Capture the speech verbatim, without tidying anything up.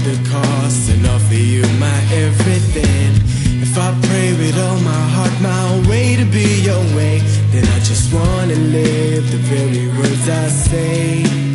the cost and offer you my everything. If I pray with all my heart, my way to be your way, then I just wanna live the very words I say.